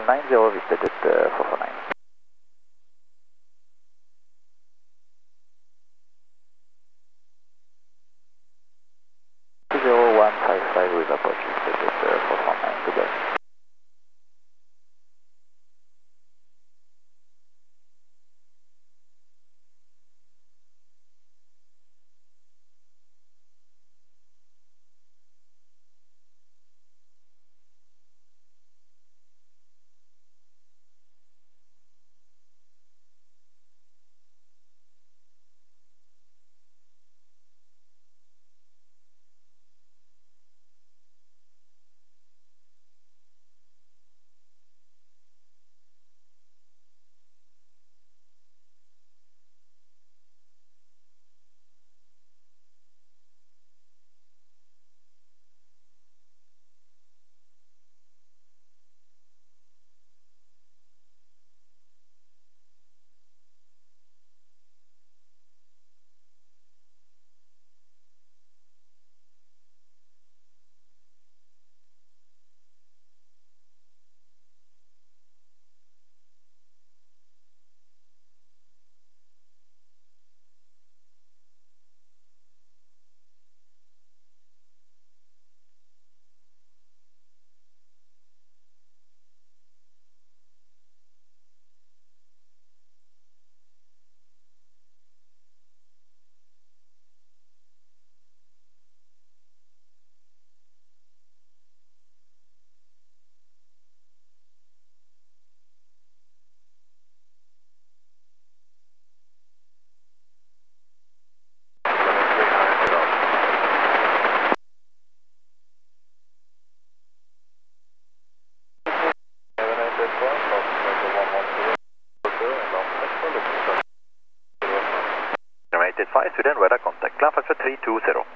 90 visited 449. 0155 with approach visited 449, goodbye. United 5, Sweden, radar contact, climb factor 320.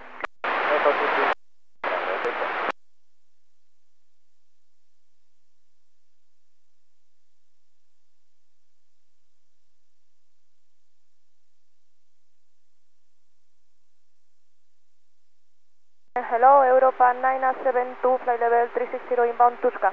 Hello, Europa 972, flight level 360 inbound Tuska.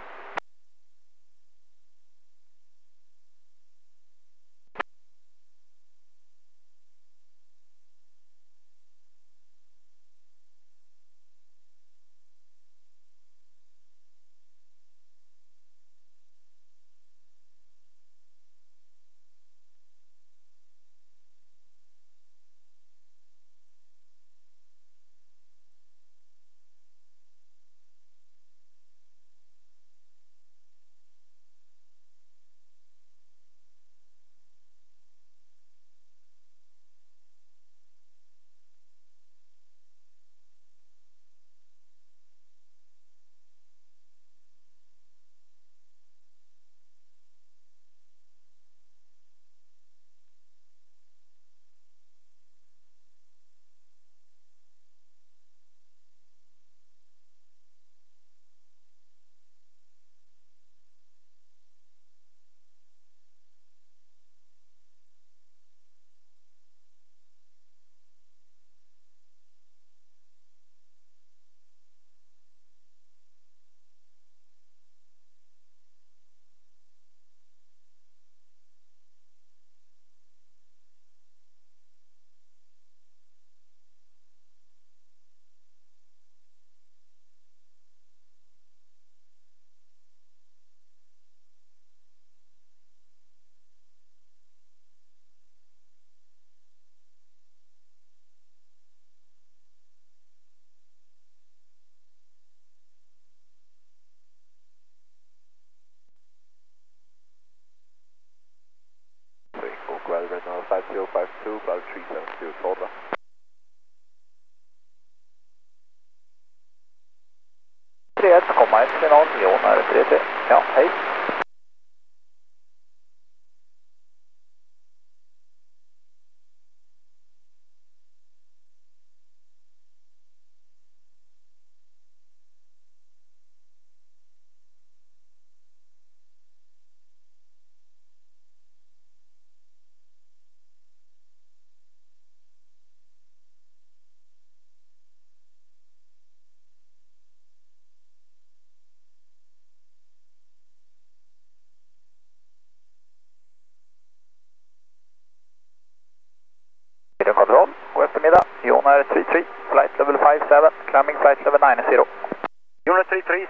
Ground Regional 5052, Cloud 372, Solva. 31, komma 1 till 0, Jon är 33. Ja, hej.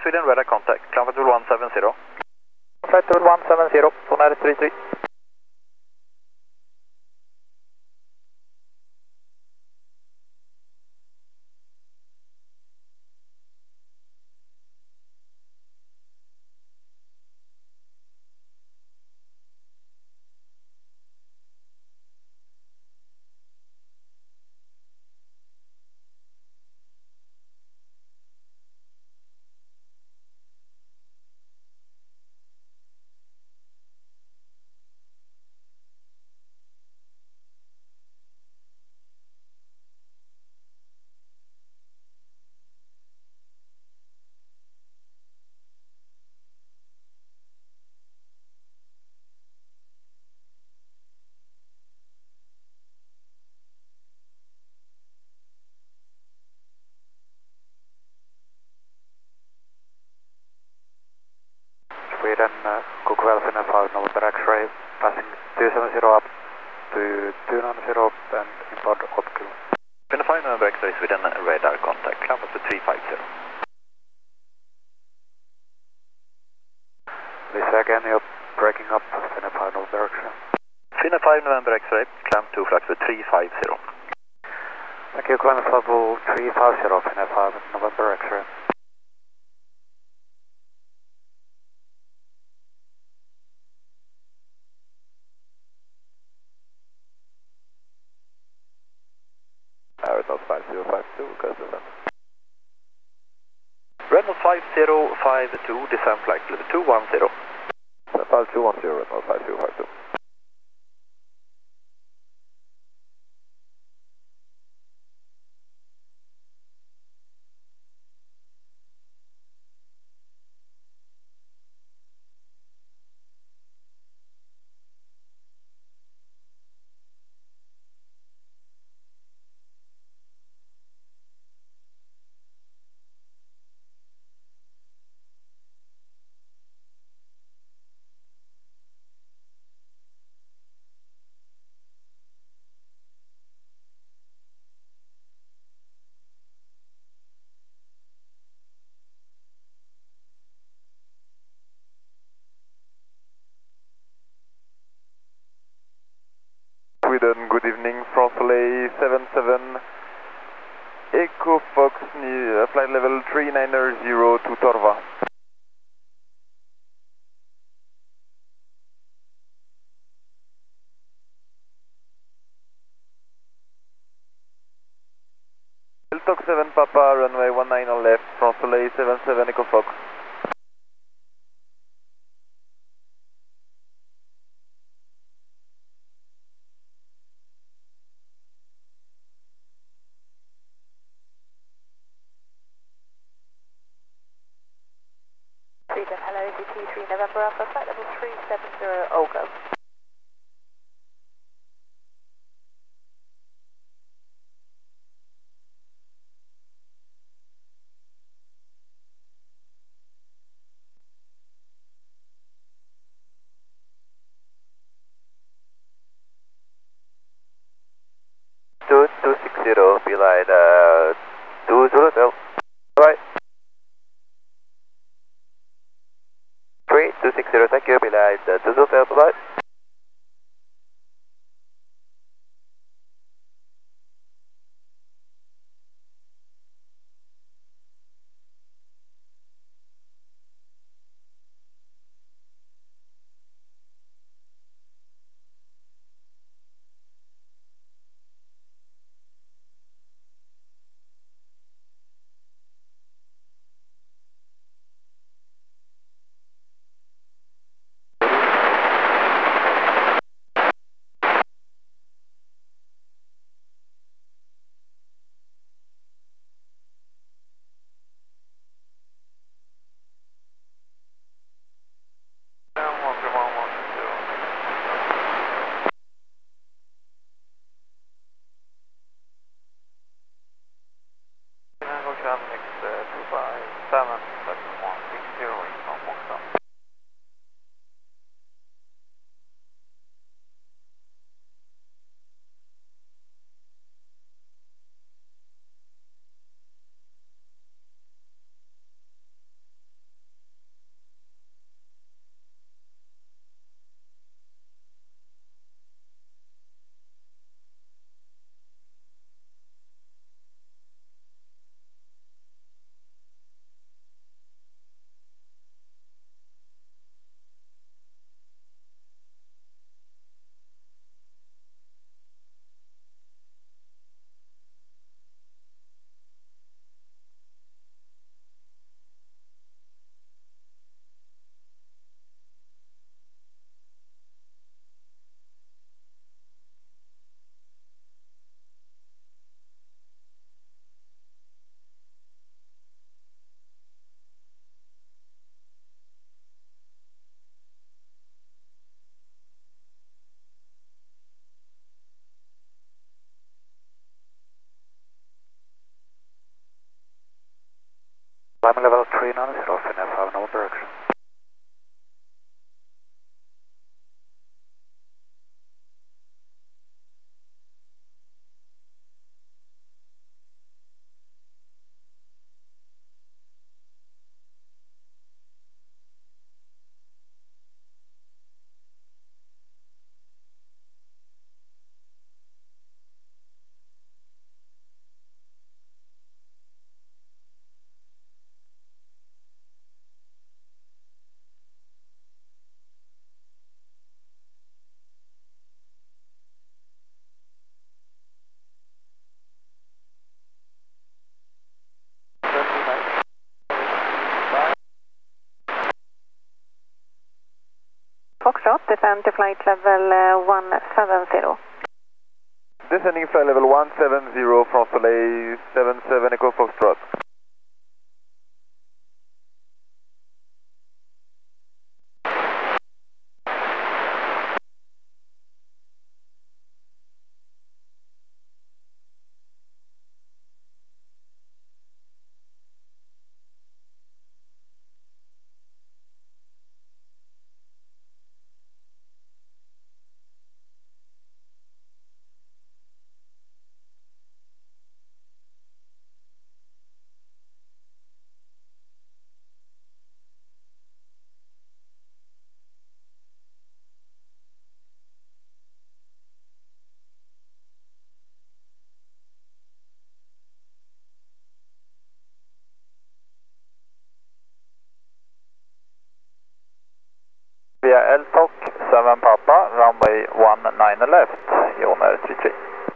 Sweden radar contact, climb level 170. Flight level 170, Sonar 33. Sweden, Cook 12 in 5 November X-ray, passing 270 up to 290 and inbound OPQ. Sweden 5 November X-ray, Sweden radar contact, climb level 350. Lisa again, you're breaking up, Sweden 5 November X-ray. Sweden 5 November X-ray, climb to flight level 350. Thank you, climb level 350, Sweden 5 November X-ray. Reynolds 5052, customer. Reynolds 5052, descend flight level 210. Flight 210, Reynolds 5052. Sweden, good evening, France Soleil 77, Echo Fox, flight level 390 to Torva. Delta 7 Papa, runway 19 on left, France Soleil 77, Echo Fox. Sweden, hello, DT3 November Alpha, flight level 370, OGO. Two 260, beeline 200. Right. 3260, thank you, beeline 200, bye. 5 normal direction. Foxtrot, descend to flight level 170. Descending flight level 170 from Soleil 77 Echo Foxtrot. Via LTOC 7 Papa, runway 19 left, Joner 33.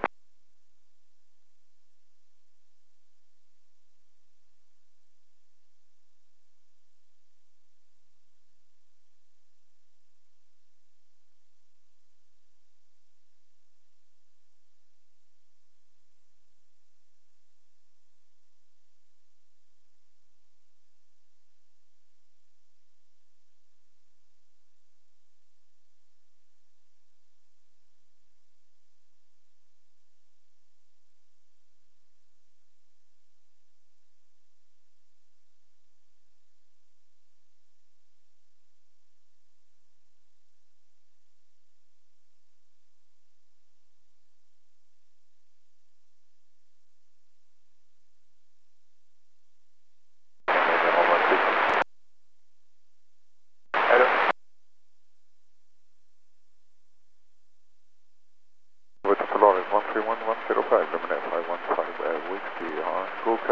With Polaris 131105, Luminet 515 Whiskey on full cut.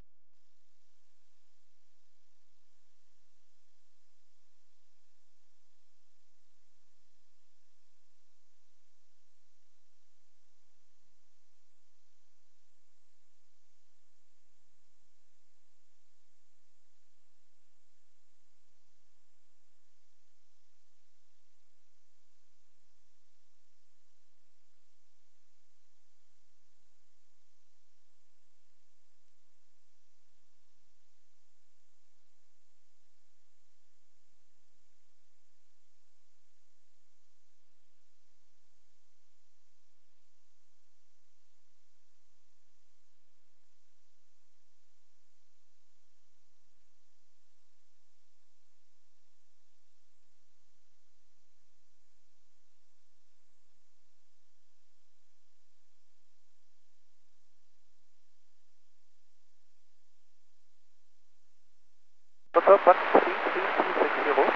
What's up, 13360.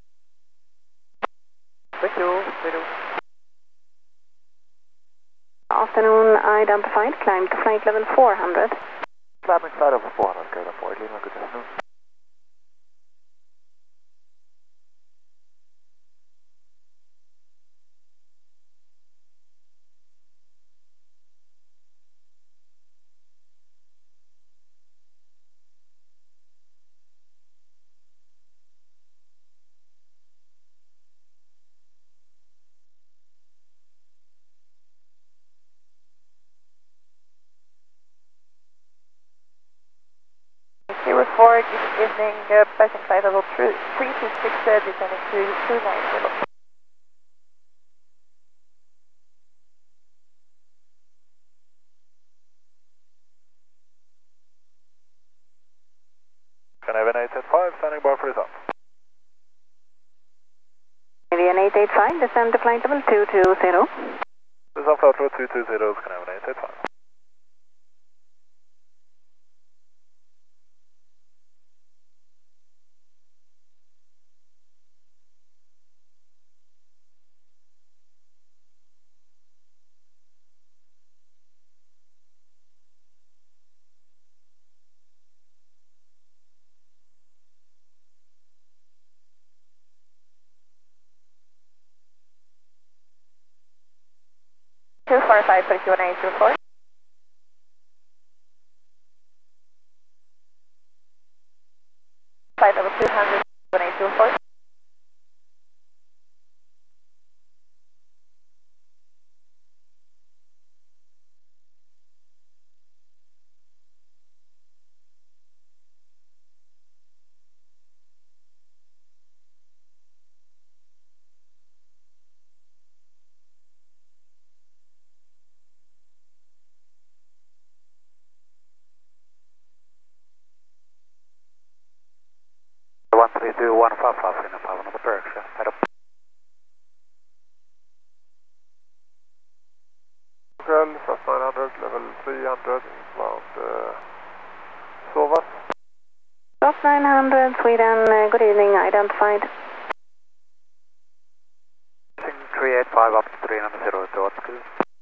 Thank you, radio. Afternoon identified, climb to flight level 400. Climbing flight over 400, go to Boyd Lima, good afternoon. Zero 4, good evening, passing flight level 326, descending to 290. Can I have an 875 standing by for his 885, descend to flight level 220. Descend flight level 220, Scandinavian 885. Two four five for Q1824. Flight level 200, Q1824. One three two one five five in 5 on the Berkshire. Head up. Kväll, SAS 900, level 300, inbound Sovas. SAS 900, Sweden, good evening, identified. 385 up to 390 to Otku.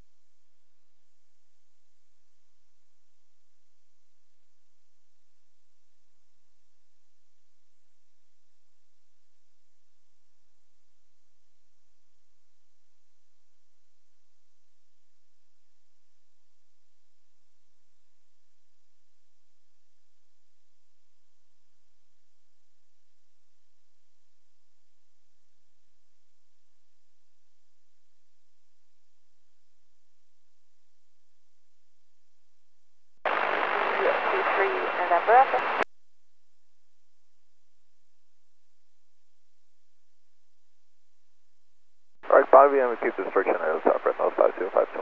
Alright, 5 VM, we keep the restriction air separate, no 5052.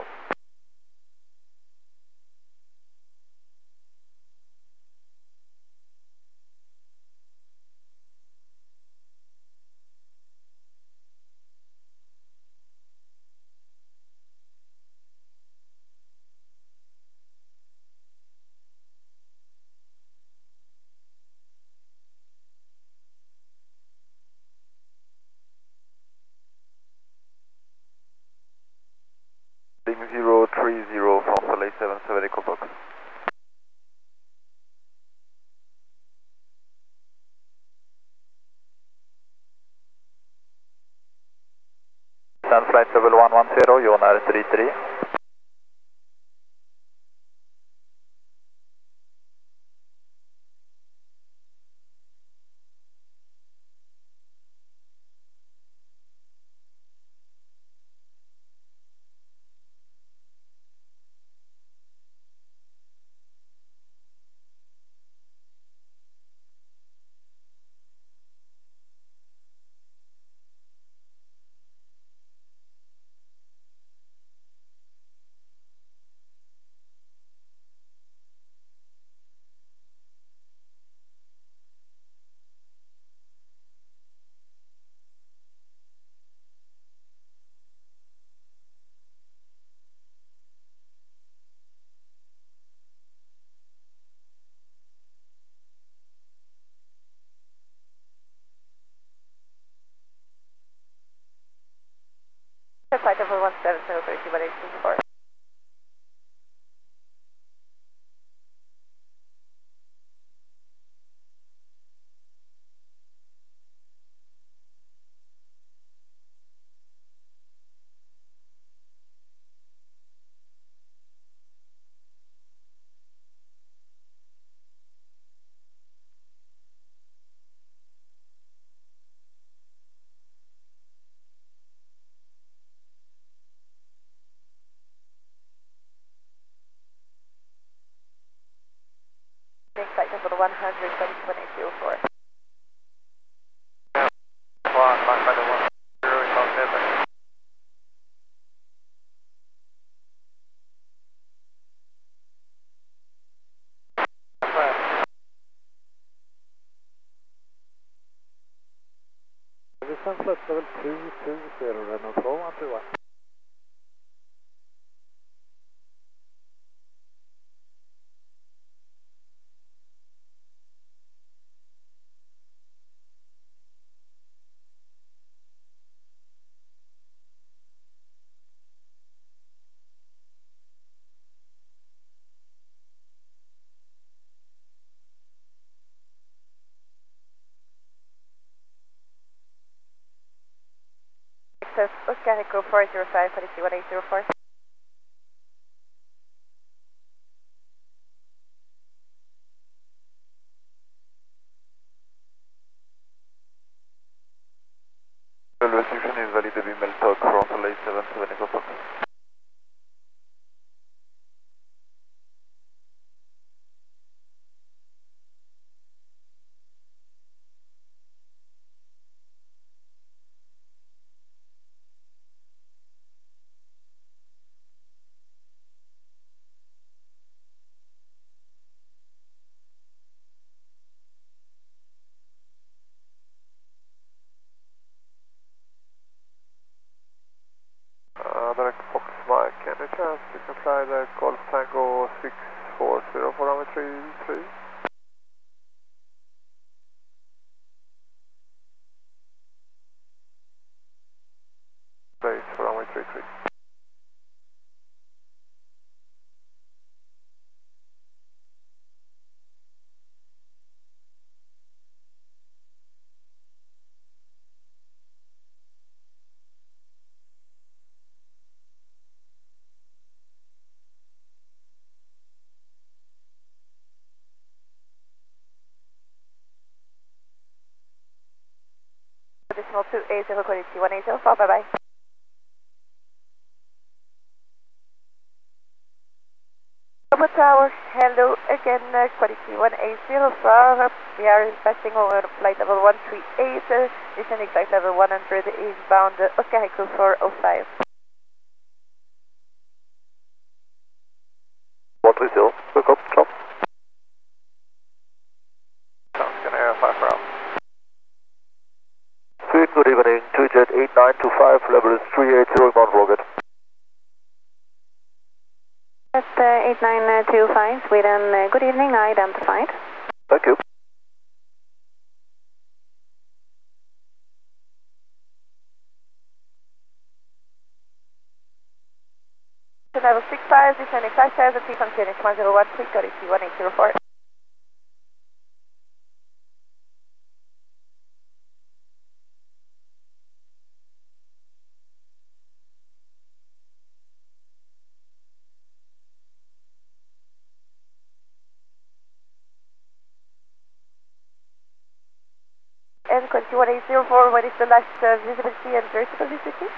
Lima 030 from the late 77 Echo Box. Descend flight level 110, Jonar 33. Flight level 170 for Q1824. Flight level 100 for Q1824. Descent flight level 220, Renault 4121. Access Oscar Echo 405, quality 1804. Restriction is valid to be Meltalk from Lake 77 Echo Fox. Direct Fox Mike, any chance you can fly the Golf Tango 640 for runway 33? Base for runway 33. Additional 280, quality 1804, bye bye. Bravo Tower, hello again, quality 1804. We are passing over flight level 138, descending flight level 100, eastbound Oscar Echo 405. 130, look up, drop. Sounds good, air 5 round. Sweden, good evening, 2Jet 8925, level is 380, Mount Rocket. At 8925, Sweden, good evening, identified. Thank you. Level 65, descending 5000 feet from Phoenix 1013, quality 1804. And quality 1804, what is the last visibility and vertical visibility?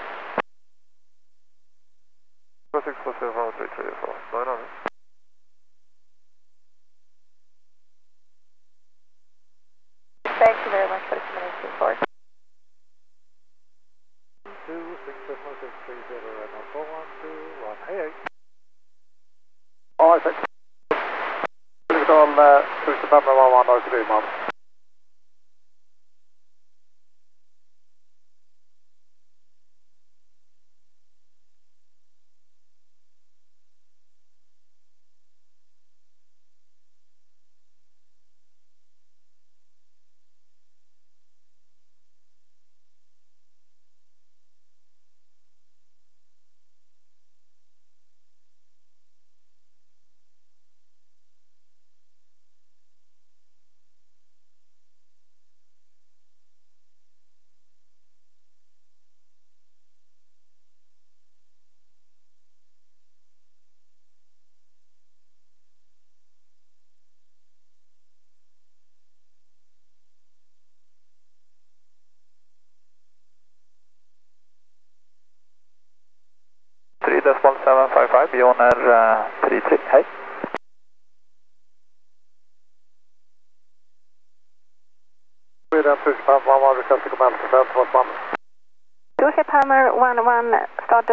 640 from 334, 900. Thank you very much for the communication report. 2670630, Renault 4121. Hey, hey. All right, thanks. Control 2 September 11 RTB, Mom. Pioneer 33, hej. Sweden 2 September 11, request to commence, 1. 2 September 11, start